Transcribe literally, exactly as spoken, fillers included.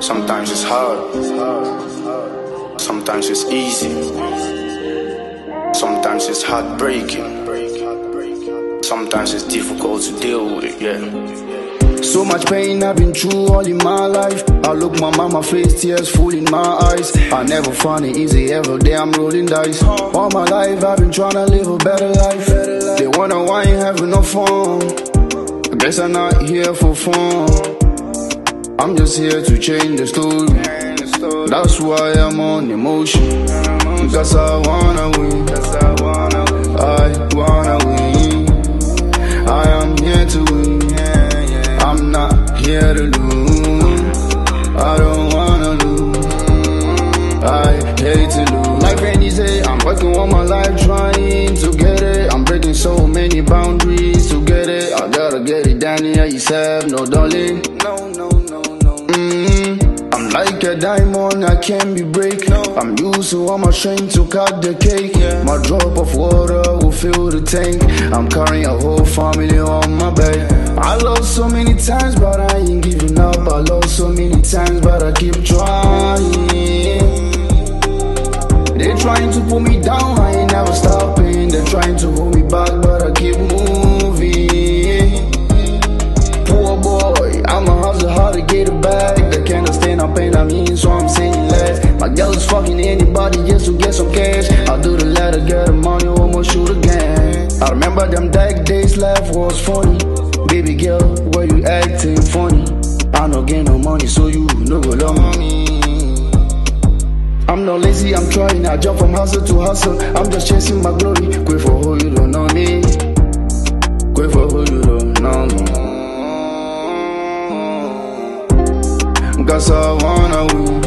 Sometimes it's hard, sometimes it's easy, sometimes it's heartbreaking, sometimes it's difficult to deal with, yeah. So much pain I've been through all in my life. I look my mama face, tears full in my eyes. I never find it easy, every day I'm rolling dice. All my life I've been trying to live a better life. They wonder why I ain't having no fun. I guess I'm not here for fun. I'm just here to change the story. That's why I'm on emotion. Cause I wanna win. I wanna win. I am here to win. I'm not here to lose. I don't wanna lose. I hate to lose. Life ain't easy. I'm working all my life trying to get it. I'm breaking so many boundaries to get it. I gotta get it down here yourself, no darling. No, no, no, no. Mm-hmm. I'm like a diamond, I can't be break. No. I'm used to all my strength to cut the cake. Yeah. My drop of water will fill the tank. I'm carrying a whole family on my back. I lost so many times, but I ain't giving up. I lost so many times, but I keep trying. They're trying to pull me down, I ain't never stopping. They're trying to hold me back, but I keep moving. Poor boy, I'm a hustle hard to get it back. They can't stand up pain, I mean, so I'm saying less. My girl is fucking anybody just to get some cash. I'll do the letter, get the money, almost shoot again. I remember them dark days, life was funny. Baby girl, why you acting funny? I no get no money, so you no go love me. I'm not lazy, I'm trying. I jump from hustle to hustle. I'm just chasing my glory. Quit for who you don't know me. Quit for who you don't know me. Cause I wanna win.